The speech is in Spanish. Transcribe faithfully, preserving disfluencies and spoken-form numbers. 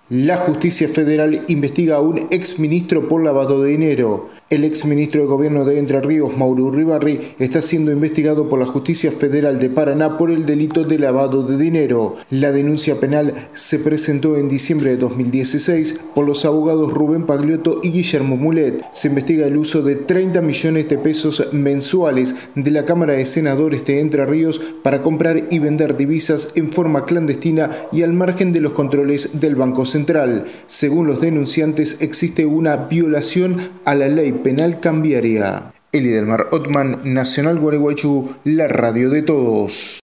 La justicia federal investiga a un exministro por lavado de dinero. El exministro de Gobierno de Entre Ríos, Mauro Uribarri, está siendo investigado por la Justicia Federal de Paraná por el delito de lavado de dinero. La denuncia penal se presentó en diciembre de dos mil dieciséis por los abogados Rubén Pagliotto y Guillermo Mulet. Se investiga el uso de treinta millones de pesos mensuales de la Cámara de Senadores de Entre Ríos para comprar y vender divisas en forma clandestina y al margen de los controles del Banco Central. Según los denunciantes, existe una violación a la ley penal cambiaria. Elidelmar Otman, Nacional Gualeguaychú, la radio de todos.